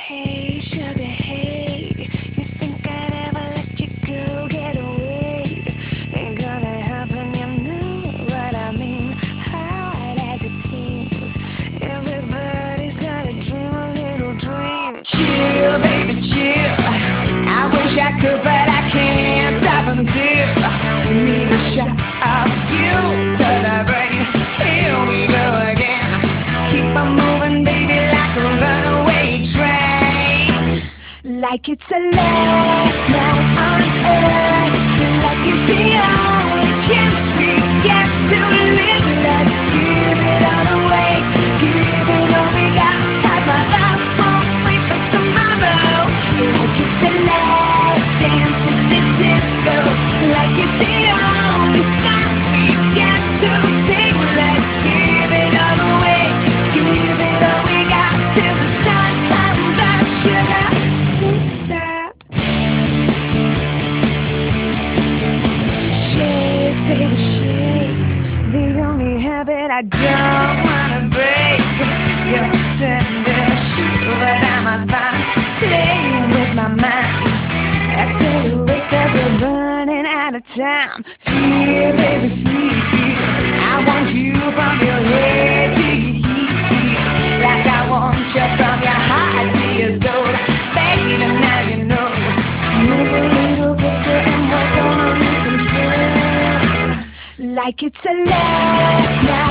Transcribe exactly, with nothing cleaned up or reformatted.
Hey, sugar, hey, you think I'd ever let you go, get away? Ain't gonna happen, you know what I mean. Hard as it seems, everybody's got a dream, a little dream. Chill, baby, chill. I wish I could, but I can't stop until you need a shot of you to the brain. Here we go again. Keep on moving, baby, like a runaway train. Like it's the last night on earth. Like it's the only chance we get to live. Let's give it all away. Give it all we got. 'Cause my love won't wait for tomorrow. Like it's the last dance at the disco. Like it's the only song we get to sing. Let's give it all away. Give it all we got till the sun comes up. Sugar, don't stop. Shake, baby, shake. The only habit I don't wanna break. You're tender sugar, but I must find. Playing with my mind. Accelerate 'cause we're running out of time. Feel, baby, feel, feel. I want you from your head to your feet. Like I want you from your heart to your soul. Baby, now you know. Move a little closer and we're gonna lose control. Like it's the last night